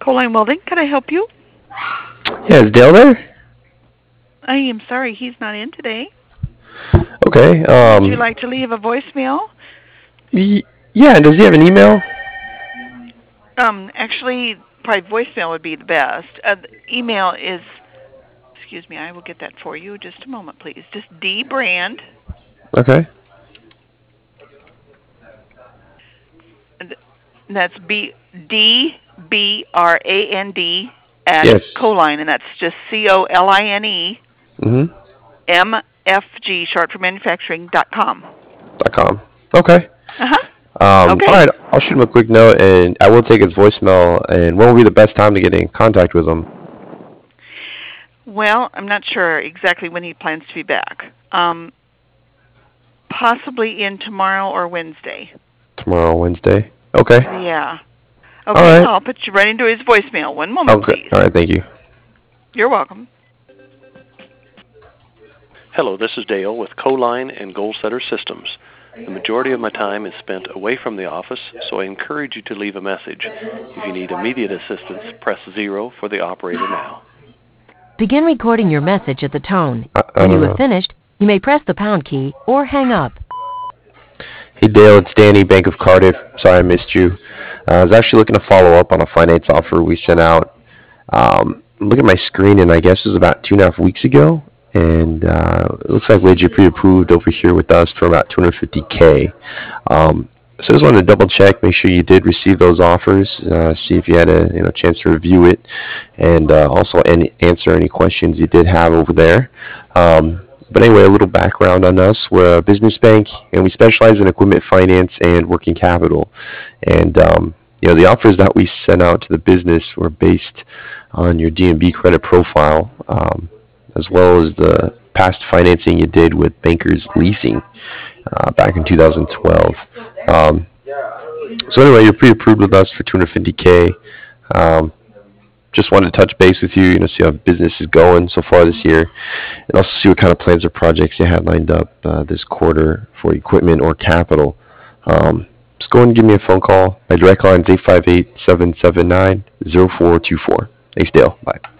Coline Welding. Can I help you? Yeah, is Dale there? I am sorry, he's not in today. Okay. Would you like to leave a voicemail? Yeah, and does he have an email? Actually, probably voicemail would be the best. The email is, excuse me, I will get that for you. Just a moment, please. Just D Brand. Okay. That's DBRAND at Yes. Coline, and that's just COLINE Mm-hmm. MFG, short for manufacturing.com. .com. Okay. Uh-huh. All Okay. right. I'll shoot him a quick note, and I will take his voicemail. And when will be the best time to get in contact with him? Well, I'm not sure exactly when he plans to be back. Possibly in tomorrow or Wednesday. Tomorrow, Wednesday. Okay. Yeah. All Okay, right. I'll put you right into his voicemail. One moment, Okay. please. All right. Thank you. You're welcome. Hello, this is Dale with Coline and Goalsetter Systems. The majority of my time is spent away from the office, so I encourage you to leave a message. If you need immediate assistance, press 0 for the operator now. Begin recording your message at the tone. I When don't you have know. finished, you may press the pound key or hang up. Hey Dale, it's Danny, Bank of Cardiff. Sorry I missed you. I was actually looking to follow up on a finance offer we sent out. Look at my screen, and I guess it was about 2.5 weeks ago. And it looks like we had you pre-approved over here with us for about 250K. So I just wanted to double check, make sure you did receive those offers, see if you had a chance to review it, and also answer any questions you did have over there. But anyway, a little background on us. We're a business bank, and we specialize in equipment finance and working capital. And the offers that we sent out to the business were based on your D&B credit profile, as well as the past financing you did with Bankers Leasing back in 2012. So anyway, you're pre-approved with us for 250K. Just wanted to touch base with you, see how business is going so far this year, and also see what kind of plans or projects you had lined up this quarter for equipment or capital. Just go ahead and give me a phone call. My direct line is 858-779-0424. Thanks, Dale. Bye.